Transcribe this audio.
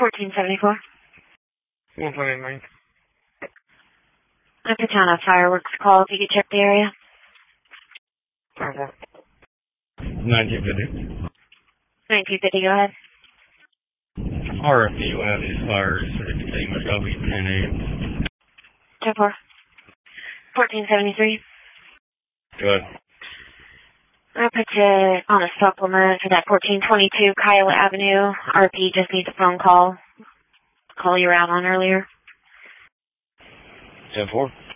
1474. 129. Up to town of fireworks call if you could check the area. 1950. 1950, go ahead. RFP will have these fires for the containment W10A. 10-4. 1473. Good. I'll put you on a supplement for that 1422 Kiowa Avenue. RP just needs a phone call. Call you out on earlier. 10-4.